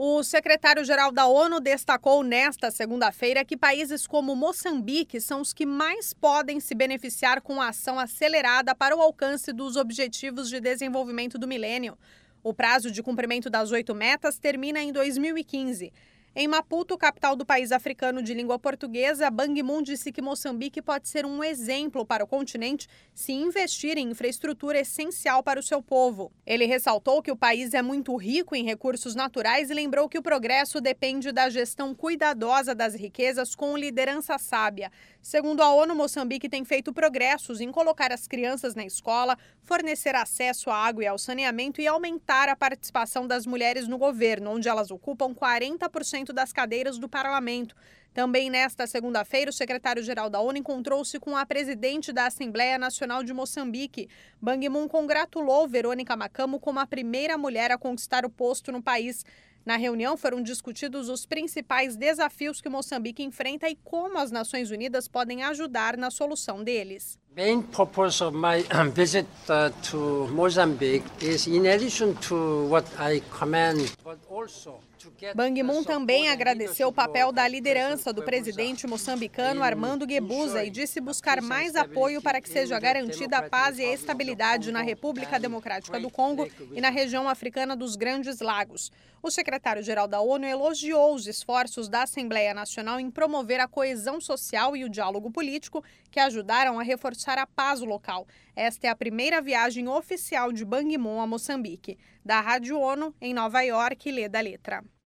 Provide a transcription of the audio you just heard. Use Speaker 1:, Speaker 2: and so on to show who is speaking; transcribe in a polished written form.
Speaker 1: O secretário-geral da ONU destacou nesta segunda-feira que países como Moçambique são os que mais podem se beneficiar com a ação acelerada para o alcance dos Objetivos de Desenvolvimento do Milênio. O prazo de cumprimento das 8 metas termina em 2015. Em Maputo, capital do país africano de língua portuguesa, Ban Ki-moon disse que Moçambique pode ser um exemplo para o continente se investir em infraestrutura essencial para o seu povo. Ele ressaltou que o país é muito rico em recursos naturais e lembrou que o progresso depende da gestão cuidadosa das riquezas com liderança sábia. Segundo a ONU, Moçambique tem feito progressos em colocar as crianças na escola, fornecer acesso à água e ao saneamento e aumentar a participação das mulheres no governo, onde elas ocupam 40% das cadeiras do parlamento. Também nesta segunda-feira, o secretário-geral da ONU encontrou-se com a presidente da Assembleia Nacional de Moçambique. Ban Ki-moon congratulou Verônica Macamo como a primeira mulher a conquistar o posto no país. Na reunião foram discutidos os principais desafios que Moçambique enfrenta e como as Nações Unidas podem ajudar na solução deles.
Speaker 2: The main purpose of my visit to Mozambique is in addition to what I command, but also
Speaker 1: Ban Ki-moon também agradeceu o papel da liderança do presidente moçambicano Armando Guebuza e disse buscar mais apoio para que seja garantida a paz e a estabilidade na República Democrática do Congo e na região africana dos Grandes Lagos. O secretário-geral da ONU elogiou os esforços da Assembleia Nacional em promover a coesão social e o diálogo político que ajudaram a reforçar a paz local. Esta é a primeira viagem oficial de Ban Ki-moon a Moçambique. Da Rádio ONU, em Nova York, Leda Letra.